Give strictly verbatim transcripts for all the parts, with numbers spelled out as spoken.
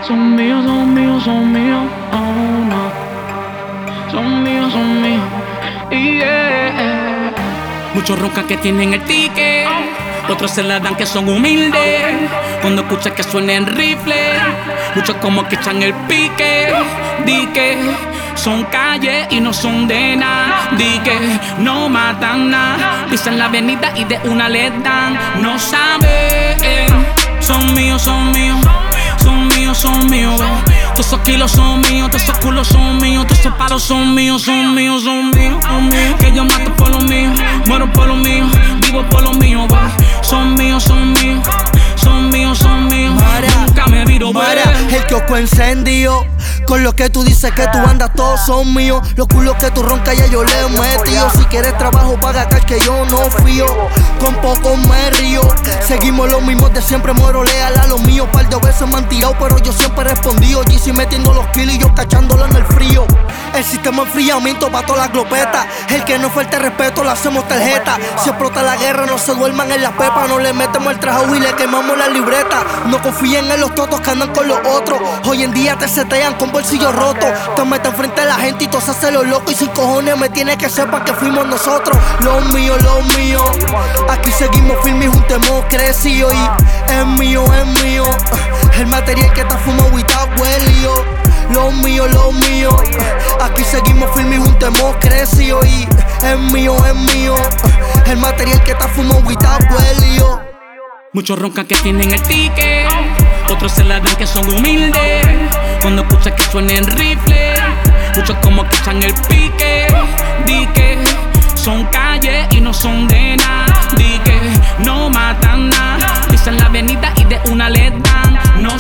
Son míos, son míos, son míos, oh no. Son míos, son míos, yeah. Muchos roncan que tienen el ticket, otros se la dan que son humildes. Cuando escuchan que suenen rifles, muchos como que echan el pique. Di que son calles y no son de nada. Di que no matan nada. Pisan la avenida y de una le dan. No saben, son míos, son míos. Son míos, son míos, todos esos kilos son míos, todos esos culos son míos, todos esos palos son míos, son míos, son míos, son míos. Que yo mato por lo mío, muero por lo mío, vivo por lo mío, va. Son míos, son míos, son míos, son míos. Mara, nunca me viro, Mara, el kiosco encendido. Con lo que tú dices que tú andas, todos son míos. Los culos que tú roncas ya yo le he metido. Si quieres trabajo paga cash que yo no fío. Con poco me río. Seguimos los mismos de siempre, muero leal a los míos. Par de veces me han tirado pero yo siempre he respondido. G C metiendo los kilos y yo cachándolo en el frío. El sistema de enfriamiento pa' todas las glopetas. El que no falte respeto le hacemos tarjeta. Si explota la guerra no se duerman en las pepas. No le metemos el trabajo y le quemamos la libreta. No confíen en los totos que andan con los otros. Hoy en día te setean con bolsillos rotos. Te meten frente a la gente y todos se hacen los locos. Y sin cojones me tiene que sepan que fuimos nosotros. Los míos, los míos. Aquí seguimos firmes y juntemos crecido. Y es mío, es mío. El material que está fumado y está huelio. Los míos, los míos. Aquí seguimos firmes y juntemos crecido. Y es mío, es mío. El material que está fumado y está huelio. Muchos roncan que tienen el ticket, otros se la dan que son humildes. Cuando escuchan que suenen rifles, muchos como que echan el pique. Di que son calles y no son de nada. Di que no matan nada. Pisan la avenida y de una le dan. No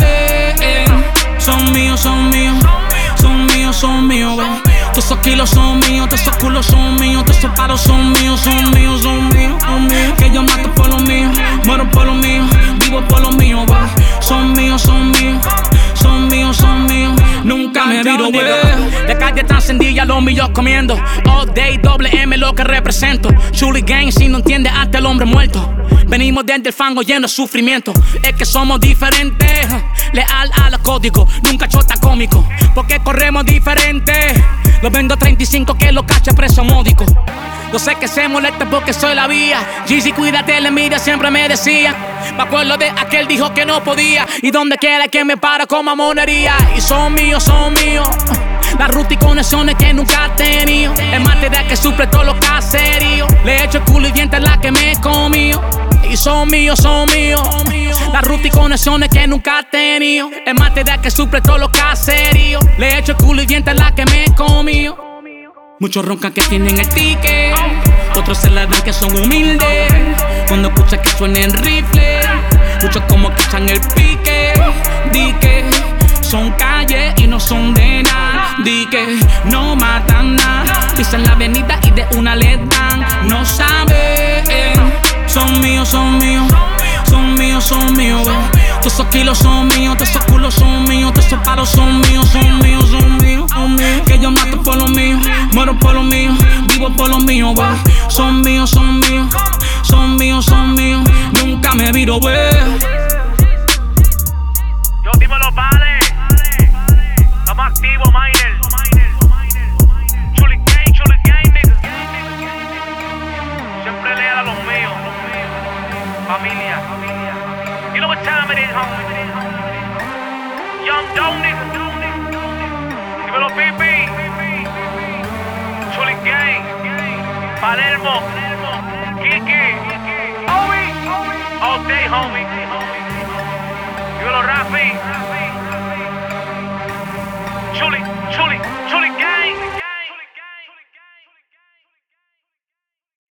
saben, son míos, son míos. Son míos, son míos, todos esos kilos son míos, todos esos culos son míos, todos esos palos son míos, son míos, son míos, son míos. Que yo mato por lo mío, muero por lo mío, vivo por lo mío, va. Son míos, son míos, son míos, son míos. Nunca me viro, güey. La calle está encendida, los míos comiendo. All day, doble M lo que represento. Chuli Gang, si no entiende, hasta el hombre muerto. Venimos desde el fango lleno de sufrimiento. Es que somos diferentes, leal a los códigos, nunca chota cómico. Porque corremos diferente. Los vendo treinta y cinco que lo cacha preso módico. Yo sé que se molesta porque soy la vía. Jeezy, cuídate, la envidia siempre me decía. Me acuerdo de aquel dijo que no podía. Y donde quiera que me para como monería. Y son míos, son míos. Las rutas y conexiones que nunca he tenido. Es material que suple todos los caseríos. Le echo el culo y dientes la que me he comido. Y son míos, son míos. Las rutas y conexiones que nunca he tenido. Es material que suple todos los caseríos. Le echo el culo y dientes la que me he comido. Muchos roncan que tienen el ticket, otros se la dan que son humildes. Cuando escuchan que suenen rifles, muchos como que echan el pique. Di que son calles y no son de nada. Di que no matan nada. Pisan la avenida y de una le dan. No saben, son míos, son míos. Son míos, son míos, todos esos kilos son míos, todos esos culos son míos, todos esos palos son míos, son míos, son míos, son míos. Que yo mato por lo mío, muero por lo mío, vivo por lo mío, va. Son míos, son míos, son míos, son míos. Nunca me viro, wey. Yo dímelo, vale. Estamos activos, Miner. Chuli Gang, Chuli Gang, nigga. Siempre leal a los míos. Familia. You know what time it is, homie? Young Doe, nigga. Dímelo, P P. Chuli Gang. Palermo. Kiki. All day, homie. Dímelo, Rafi.